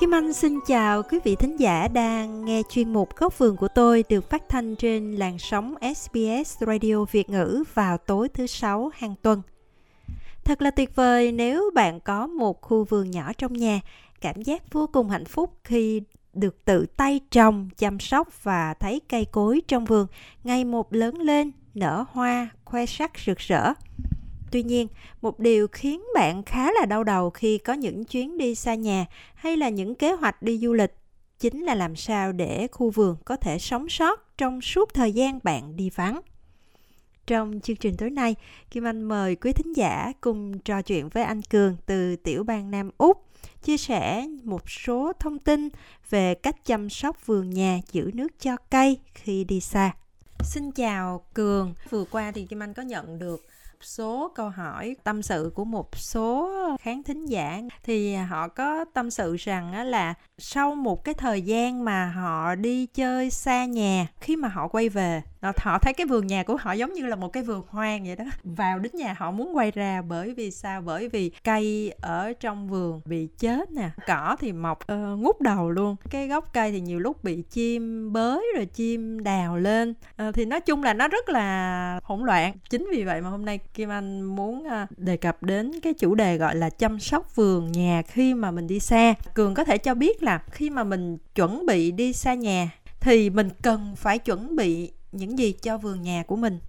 Kim Anh xin chào quý vị thính giả đang nghe chuyên mục Góc vườn của tôi được phát thanh trên làn sóng SBS Radio Việt ngữ vào tối thứ Sáu hàng tuần. Thật là tuyệt vời nếu bạn có một khu vườn nhỏ trong nhà, cảm giác vô cùng hạnh phúc khi được tự tay trồng, chăm sóc và thấy cây cối trong vườn ngày một lớn lên, nở hoa, khoe sắc rực rỡ. Tuy nhiên, một điều khiến bạn khá là đau đầu khi có những chuyến đi xa nhà hay là những kế hoạch đi du lịch chính là làm sao để khu vườn có thể sống sót trong suốt thời gian bạn đi vắng. Trong chương trình tối nay, Kim Anh mời quý thính giả cùng trò chuyện với anh Cường từ tiểu bang Nam Úc, chia sẻ một số thông tin về cách chăm sóc vườn nhà giữ nước cho cây khi đi xa. Xin chào Cường, vừa qua thì Kim Anh có nhận được số câu hỏi tâm sự của một số khán thính giả, thì họ có tâm sự rằng là sau một cái thời gian mà họ đi chơi xa nhà, khi mà họ quay về họ thấy cái vườn nhà của họ giống như là một cái vườn hoang vậy đó. Vào đến nhà họ muốn quay ra, bởi vì sao? Bởi vì cây ở trong vườn bị chết nè, cỏ thì mọc ngút đầu luôn, cái gốc cây thì nhiều lúc bị chim bới rồi chim đào lên, thì nói chung là nó rất là hỗn loạn. Chính vì vậy mà hôm nay Kim Anh muốn đề cập đến cái chủ đề gọi là chăm sóc vườn nhà khi mà mình đi xa. Cường có thể cho biết là khi mà mình chuẩn bị đi xa nhà thì mình cần phải chuẩn bị những gì cho vườn nhà của mình?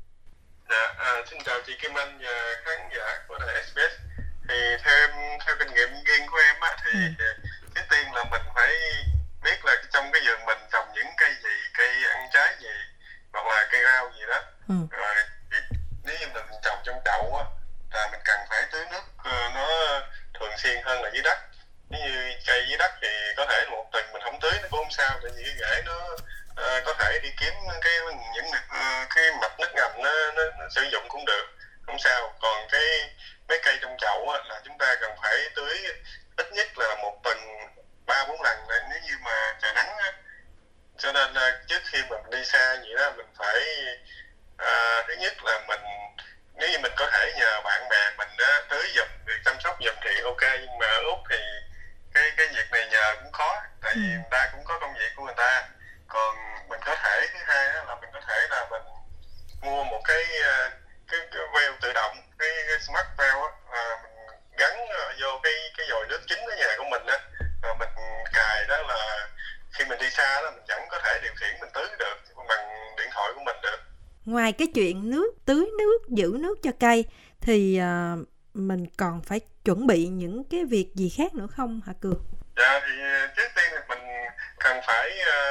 Xin chào chị Kim Anh và khán giả của đài SBS. Thì theo kinh nghiệm riêng của em á, thì trước tiên là mình phải biết là trong cái vườn mình trồng những cây gì, cây ăn trái gì, hoặc là cây rau gì đó. Rồi nếu như mình trồng trong chậu á, là mình cần phải tưới nước nó thường xuyên hơn là dưới đất. Nếu như cây dưới đất thì có thể một tuần mình không tưới nó cũng không sao, tại vì cái rễ nó có thể đi kiếm cái mạch nước ngầm nó sử dụng cũng được, không sao. Còn mấy cây trong chậu á, là chúng ta cần phải tưới ít nhất là một tuần 3-4 lần nếu như mà trời nắng á. Cho nên trước khi mình đi xa vậy đó, mình phải thứ nhất là nếu như mình có thể nhờ bạn bè mình tưới giùm, việc chăm sóc giùm thì ok, nhưng mà ở Úc thì cái việc này nhờ cũng khó, tại vì người ta cũng có công việc của người ta. Còn mình có thể, thứ hai đó là mình có thể là mình mua một cái valve tự động, cái smart valve á, mình gắn vô cái dòi nước chính ở nhà của mình á, rồi mình cài đó, là khi mình đi xa đó mình vẫn có thể điều khiển, mình tưới được bằng điện thoại của mình được. Ngoài cái chuyện tưới nước, giữ nước cho cây thì mình còn phải chuẩn bị những cái việc gì khác nữa không hả Cường? Dạ, thì trước tiên thì mình cần phải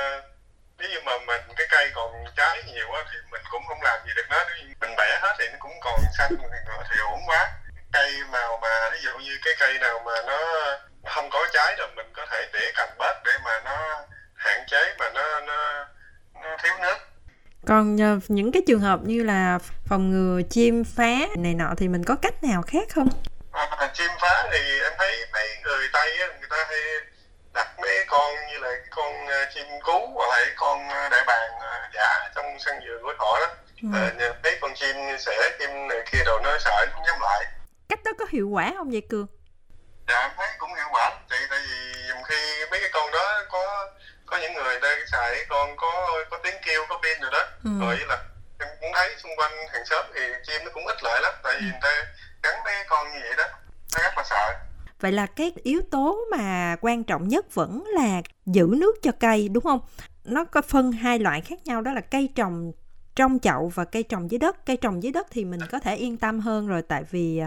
nếu như mà cái cây còn trái nhiều á thì mình cũng không làm gì được nó. Nếu như mình bẻ hết thì nó cũng còn xanh thì uổng quá. Cây màu mà ví dụ như cái cây nào mà nó không có trái rồi mình có thể tỉa cành bớt để mà nó hạn chế mà nó thiếu nước. Còn những cái trường hợp như là phòng ngừa chim phá này nọ thì mình có cách nào khác không? Chim phá thì em thấy mấy người Tây á, người ta hay đặt mấy con như là con chim cú hoặc là con đại bàng giả trong sân vườn của họ đó. Mấy con chim sẻ, chim này kia đồ nó sợ nó không dám lại. Cách đó có hiệu quả không vậy Cường? Dạ em thấy cũng hiệu quả, tại vì dùm khi mấy cái con đó có những người ta xài cái con có tiếng kêu, có pin rồi đó. Rồi là em cũng thấy xung quanh hàng xóm thì chim nó cũng ít lại lắm, tại vì người ta gắn mấy con như vậy đó, nó rất là sợ. Vậy là cái yếu tố mà quan trọng nhất vẫn là giữ nước cho cây, đúng không? Nó có phân hai loại khác nhau, đó là cây trồng trong chậu và cây trồng dưới đất. Cây trồng dưới đất thì mình có thể yên tâm hơn rồi, tại vì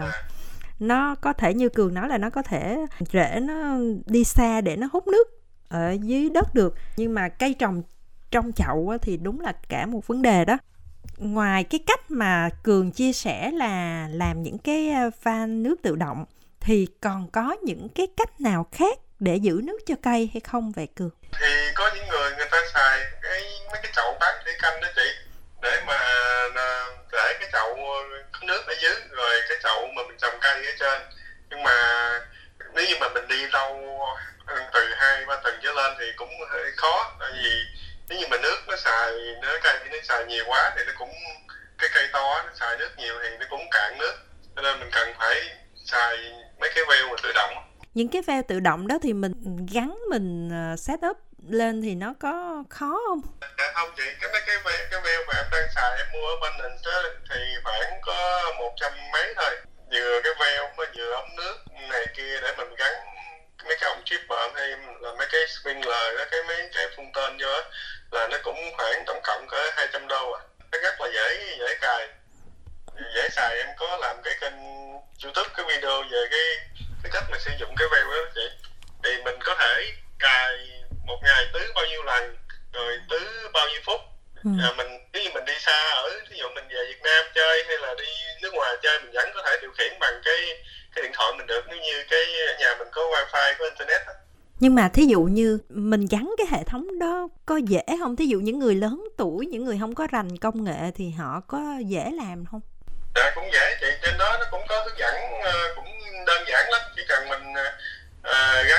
nó có thể như Cường nói là nó có thể rễ nó đi xa để nó hút nước ở dưới đất được. Nhưng mà cây trồng trong chậu thì đúng là cả một vấn đề đó. Ngoài cái cách mà Cường chia sẻ là làm những cái van nước tự động thì còn có những cái cách nào khác để giữ nước cho cây hay không vậy Cường? Thì có những người ta xài mấy cái chậu bán thủy canh đó chị, để mà để cái chậu có nước ở dưới, rồi cái chậu mà mình trồng cây ở trên. Nhưng mà nếu như mà mình đi lâu từ 2-3 tuần trở lên thì cũng hơi khó, tại vì nếu như mà nước cây nó xài nhiều quá thì nó cũng, cái cây to nó xài nước nhiều thì nó cũng cạn nước, cho nên mình cần phải xài mấy cái valve tự động. những cái valve tự động đó thì mình gắn mình set up lên thì nó có khó không? Không chị, cái valve mà em đang xài em mua ở bên mình thì khoảng có 100 mấy thôi. Vừa cái valve mà vừa ống nước này kia để mình gắn mấy cái ống tripper hay là mấy cái sprinkler đó, mấy cái phun tên vô á, là nó cũng khoảng tổng cộng cỡ $200 à. Nó rất là dễ cài, dễ xài. Em có làm cái kênh YouTube, cái video về cái cách mà sử dụng cái valve đó chị. Thì mình có thể cài một ngày tưới bao nhiêu lần, rồi tưới bao nhiêu phút. Nếu như mình đi xa ví dụ mình về Việt Nam chơi hay là đi nước ngoài chơi, mình vẫn có thể điều khiển bằng cái điện thoại mình được, nếu như cái ở nhà mình có wifi, có internet đó. Nhưng mà thí dụ như mình gắn cái hệ thống đó có dễ không? Thí dụ những người lớn tuổi, những người không có rành công nghệ thì họ có dễ làm không? Dạ cũng dễ chị, trên đó nó cũng có hướng dẫn, cũng đơn giản lắm. Chỉ cần mình gắn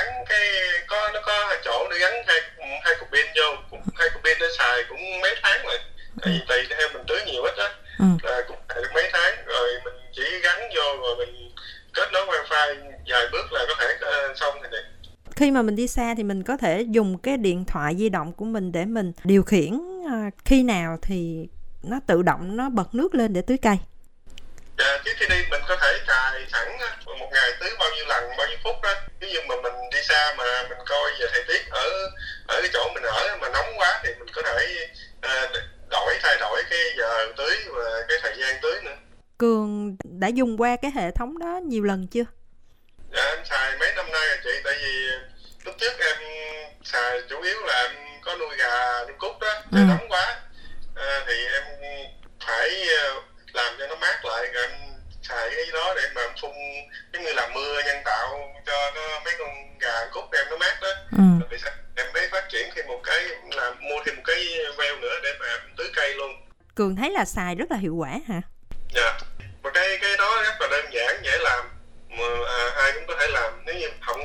nó có hai chỗ để gắn hai cục pin vô, hai cục pin nó xài cũng mấy tháng rồi. Tại vì tùy theo mình tưới nhiều ít á, là cũng xài được mấy tháng rồi. Mình chỉ gắn vô rồi mình kết nối wifi vài bước là có thể xong thì được. Khi mà mình đi xa thì mình có thể dùng cái điện thoại di động của mình để mình điều khiển khi nào thì nó tự động nó bật nước lên để tưới cây. Dạ, trước khi đi mình có thể cài sẵn một ngày tưới bao nhiêu lần, bao nhiêu phút đó. Ví dụ mà mình đi xa mà mình coi về thời tiết ở cái chỗ mình ở mà nóng quá thì mình có thể thay đổi cái giờ tưới và cái thời gian tưới nữa. Cường đã dùng qua cái hệ thống đó nhiều lần chưa? Dạ, em xài mấy năm nay rồi chị. Tại vì lúc trước em xài chủ yếu là em có nuôi gà, nuôi cút đó, trời nóng quá thì em phải làm cho nó mát lại, rồi em xài cái đó để mà em phun giống như là mưa nhân tạo cho nó mấy con gà cút em nó mát đó. Rồi em mới phát triển thêm một cái là mua thêm một cái valve nữa để mà em tưới cây luôn. Cường thấy là xài rất là hiệu quả hả? Dạ, và cái đó rất là đơn giản, dễ làm, mà ai cũng có thể làm. Nếu như không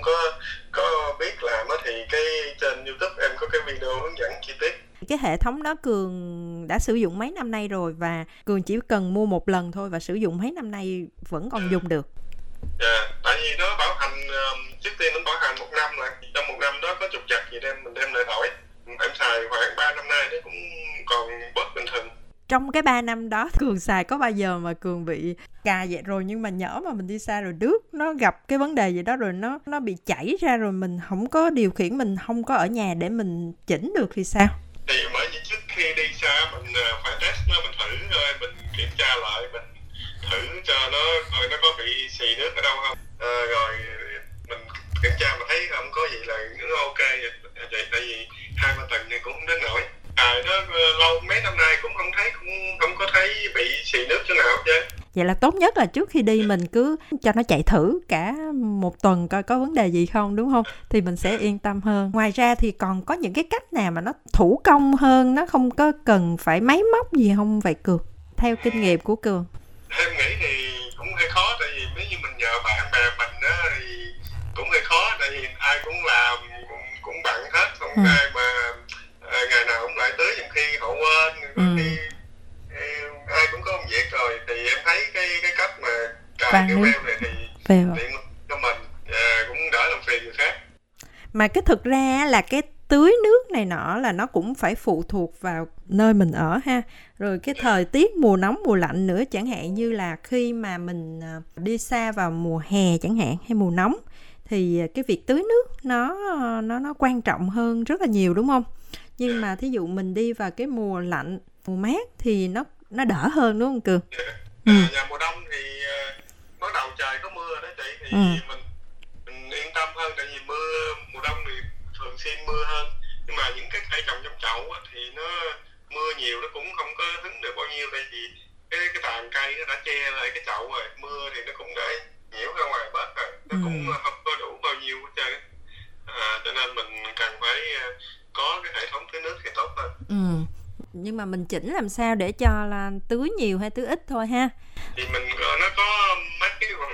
có biết làm thì cái trên YouTube em có cái video hướng dẫn chi tiết. Cái hệ thống đó Cường đã sử dụng mấy năm nay rồi, và Cường chỉ cần mua một lần thôi và sử dụng mấy năm nay vẫn còn dùng được. Dạ, tại vì nó bảo hành, trước tiên nó bảo hành 1 năm rồi. Trong 1 năm đó có trục trặc gì mình đem lại đổi. Em xài khoảng 3 năm nay nó cũng còn bớt bình thường. Trong cái 3 năm đó Cường xài có bao giờ mà Cường bị cà vậy rồi nhưng mà nhỡ mà mình đi xa rồi nước nó gặp cái vấn đề gì đó rồi nó bị chảy ra rồi mình không có điều khiển, mình không có ở nhà để mình chỉnh được thì sao? Thì bởi vì trước khi đi xa mình phải test nó, mình thử rồi mình kiểm tra lại, mình thử cho nó coi nó có bị xì nước ở đâu không, rồi mình kiểm tra mà thấy không có gì là nó ok vậy. Tại vì 2-3 tuần thì cũng không đến nổi. Nó lâu mấy năm nay cũng không có thấy bị xì nước chỗ nào chứ. Vậy là tốt nhất là trước khi đi mình cứ cho nó chạy thử cả 1 tuần coi có vấn đề gì không, đúng không? Thì mình sẽ yên tâm hơn. Ngoài ra thì còn có những cái cách nào mà nó thủ công hơn, nó không có cần phải máy móc gì không vậy Cường? Theo kinh nghiệm của Cường. Em nghĩ thì cũng hơi khó, tại vì nếu như mình nhờ bạn bè mình đó thì cũng hơi khó, tại vì ai cũng làm cũng bận hết, không ai mà ngày nào cũng lại tới, trong khi họ quên, có khi ai cũng có công việc rồi. Thì em thấy cái cách mà cài cái valve này thì tiện cho mình, cũng đỡ làm phiền người khác. Mà cái thực ra là cái tưới nước này nọ là nó cũng phải phụ thuộc vào nơi mình ở ha, rồi cái thời tiết mùa nóng mùa lạnh nữa. Chẳng hạn như là khi mà mình đi xa vào mùa hè chẳng hạn, hay mùa nóng, thì cái việc tưới nước nó quan trọng hơn rất là nhiều, đúng không? Nhưng mà thí dụ mình đi vào cái mùa lạnh, mùa mát thì nó đỡ hơn, đúng không Cường? Nhà mùa đông thì bắt đầu trời có mưa đó chị, thì mình yên tâm hơn, tại vì mùa đông thì thường xuyên mưa hơn. Nhưng mà những cái cây trồng trong chậu thì nó mưa nhiều nó cũng không có hứng được bao nhiêu, tại vì cái tàn cây nó đã che lại cái chậu rồi, mưa thì nó cũng đã nhiễu ra ngoài bớt rồi, nó cũng không có đủ bao nhiêu hết trơn. Cho nên mình cần phải có cái hệ thống tưới nước thì tốt hơn. Nhưng mà mình chỉnh làm sao để cho là tưới nhiều hay tưới ít thôi ha. Thì nó có mấy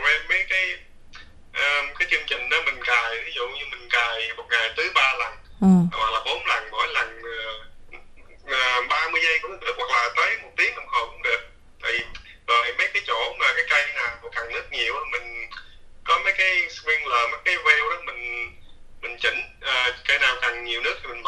cái chương trình đó mình cài, ví dụ như mình cài một ngày tưới 3 lần hoặc là 4 lần, mỗi lần 30 giây cũng được, hoặc là tới 1 tiếng đồng hồ cũng được. Thì rồi mấy cái chỗ mà cái cây nào cần nước nhiều mình có mấy cái sprinkler, mấy cái valve đó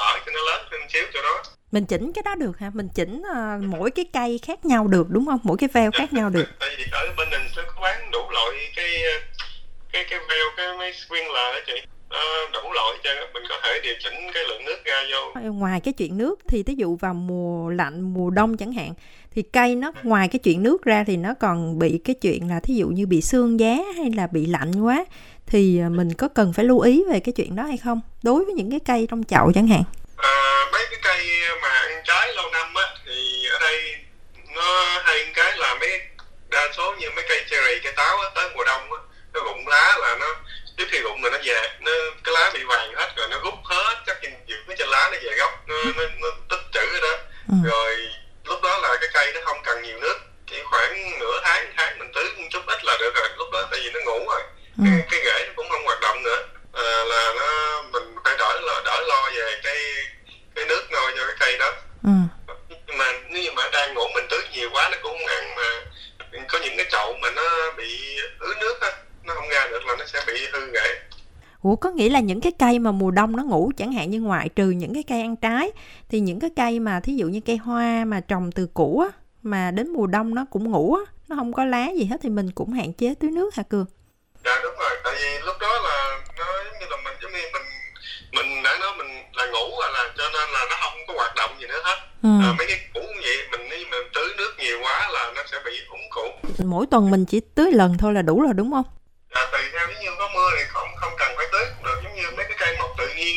đỡ cho nó lớn hơn xíu cho nó. Mình chỉnh cái đó được hả? Mình chỉnh mỗi cái cây khác nhau được đúng không? Mỗi cái veo khác nhau được. Tại vì ở bên mình sẽ có bán đủ loại cái veo, cái mấy sprinkler đó chị. Đủ loại cho mình có thể điều chỉnh cái lượng nước ra vô. Ngoài cái chuyện nước thì ví dụ vào mùa lạnh, mùa đông chẳng hạn, thì cây nó ngoài cái chuyện nước ra thì nó còn bị cái chuyện là thí dụ như bị sương giá hay là bị lạnh quá, thì mình có cần phải lưu ý về cái chuyện đó hay không? Đối với những cái cây trong chậu chẳng hạn. Mấy cái cây mà ăn trái lâu năm á, thì ở đây nó hay cái là đa số như mấy cây cherry, cây táo á, tới mùa đông á, nó rụng lá là nó trước khi rụng là nó già, cái lá bị vàng hết rồi, nó rút hết chất dinh dưỡng ở trên lá, nó về gốc, nó tích trữ ở đó. Rồi lúc đó là cái cây nó không cần nhiều nước, chỉ khoảng nửa tháng mình tưới một chút ít là được rồi. Lúc đó tại vì nó ngủ rồi, cái rễ nó cũng không hoạt động nữa, là mình phải đỡ lo về cái nước nôi cho cái cây đó. Nhưng mà nếu như mà đang ngủ mình tưới nhiều quá nó cũng không ăn, mà có những cái chậu mà nó bị ứ nước á, nó không ra được là nó sẽ bị hư rễ. Ủa, có nghĩa là những cái cây mà mùa đông nó ngủ, chẳng hạn như ngoại trừ những cái cây ăn trái, thì những cái cây mà thí dụ như cây hoa mà trồng từ cũ á, mà đến mùa đông nó cũng ngủ á, nó không có lá gì hết, thì mình cũng hạn chế tưới nước hả Cường? Dạ đúng rồi, tại vì lúc đó là nó giống như mình đã nói mình là ngủ rồi, là cho nên là nó không có hoạt động gì nữa hết. Mấy cái củ cũng vậy, nếu mình tưới nước nhiều quá là nó sẽ bị úng củ. Mỗi tuần mình chỉ tưới lần thôi là đủ rồi đúng không? Tùy theo, nếu như có mưa thì không cần phải tưới cũng được, giống như mấy cái cây mọc tự nhiên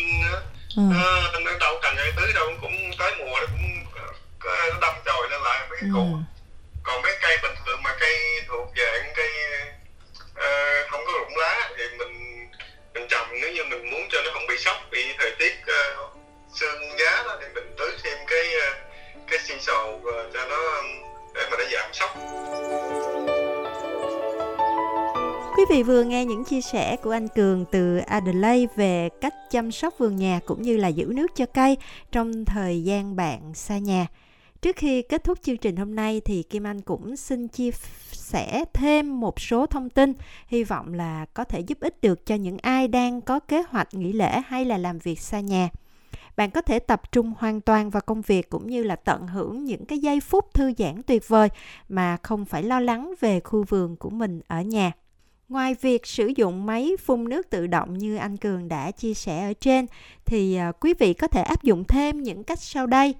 nó đâu cần ai tưới đâu, cũng tới mùa nó cũng nó đâm chồi lên lại mấy cái củ. Còn mấy cây bình thường mà cây thuộc dạng cây không có rụng lá thì mình trồng, nếu như mình muốn cho nó không bị sốc vì thời tiết sương giá đó, thì mình tưới thêm cái xi sầu cho nó để mà nó giảm sốc. Quý vị vừa nghe những chia sẻ của anh Cường từ Adelaide về cách chăm sóc vườn nhà cũng như là giữ nước cho cây trong thời gian bạn xa nhà. Trước khi kết thúc chương trình hôm nay thì Kim Anh cũng xin chia sẻ thêm một số thông tin, hy vọng là có thể giúp ích được cho những ai đang có kế hoạch nghỉ lễ hay là làm việc xa nhà. Bạn có thể tập trung hoàn toàn vào công việc cũng như là tận hưởng những cái giây phút thư giãn tuyệt vời mà không phải lo lắng về khu vườn của mình ở nhà. Ngoài việc sử dụng máy phun nước tự động như anh Cường đã chia sẻ ở trên, thì quý vị có thể áp dụng thêm những cách sau đây.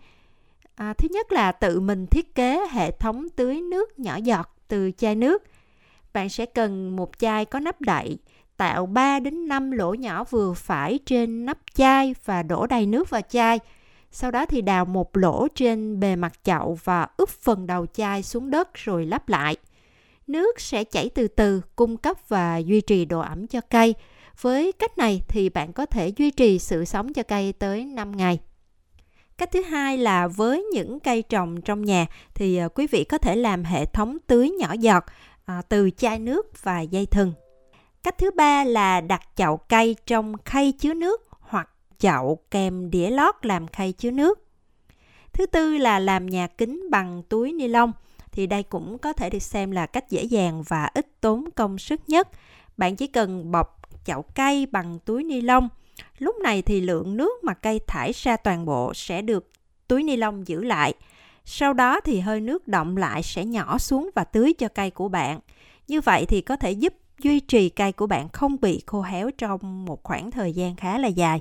Thứ nhất là tự mình thiết kế hệ thống tưới nước nhỏ giọt từ chai nước. Bạn sẽ cần một chai có nắp đậy, tạo 3 đến 5 lỗ nhỏ vừa phải trên nắp chai và đổ đầy nước vào chai. Sau đó thì đào một lỗ trên bề mặt chậu và úp phần đầu chai xuống đất rồi lắp lại. Nước sẽ chảy từ từ, cung cấp và duy trì độ ẩm cho cây. Với cách này thì bạn có thể duy trì sự sống cho cây tới 5 ngày. Cách thứ hai là với những cây trồng trong nhà thì quý vị có thể làm hệ thống tưới nhỏ giọt từ chai nước và dây thừng. Cách thứ ba là đặt chậu cây trong khay chứa nước hoặc chậu kèm đĩa lót làm khay chứa nước. Thứ tư là làm nhà kính bằng túi ni lông. Thì đây cũng có thể được xem là cách dễ dàng và ít tốn công sức nhất. Bạn chỉ cần bọc chậu cây bằng túi ni lông. Lúc này thì lượng nước mà cây thải ra toàn bộ sẽ được túi ni lông giữ lại. Sau đó thì hơi nước đọng lại sẽ nhỏ xuống và tưới cho cây của bạn. Như vậy thì có thể giúp duy trì cây của bạn không bị khô héo trong một khoảng thời gian khá là dài.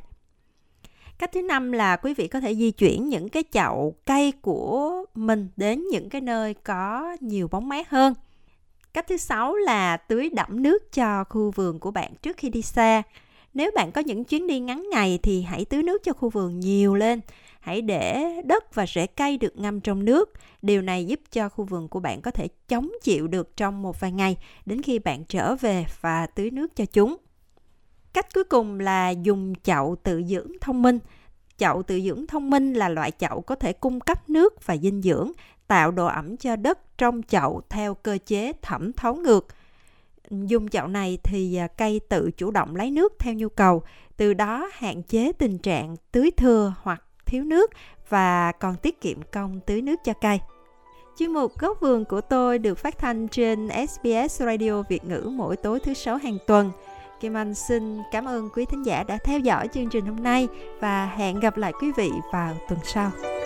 Cách thứ 5 là quý vị có thể di chuyển những cái chậu cây của mình đến những cái nơi có nhiều bóng mát hơn. Cách thứ 6 là tưới đẫm nước cho khu vườn của bạn trước khi đi xa. Nếu bạn có những chuyến đi ngắn ngày thì hãy tưới nước cho khu vườn nhiều lên. Hãy để đất và rễ cây được ngâm trong nước. Điều này giúp cho khu vườn của bạn có thể chống chịu được trong một vài ngày đến khi bạn trở về và tưới nước cho chúng. Cách cuối cùng là dùng chậu tự dưỡng thông minh. Chậu tự dưỡng thông minh là loại chậu có thể cung cấp nước và dinh dưỡng, tạo độ ẩm cho đất trong chậu theo cơ chế thẩm thấu ngược. Dùng chậu này thì cây tự chủ động lấy nước theo nhu cầu, từ đó hạn chế tình trạng tưới thừa hoặc thiếu nước và còn tiết kiệm công tưới nước cho cây. Chuyên mục Góc vườn của tôi được phát thanh trên SBS Radio Việt ngữ mỗi tối thứ 6 hàng tuần. Kim Anh xin cảm ơn quý thính giả đã theo dõi chương trình hôm nay và hẹn gặp lại quý vị vào tuần sau.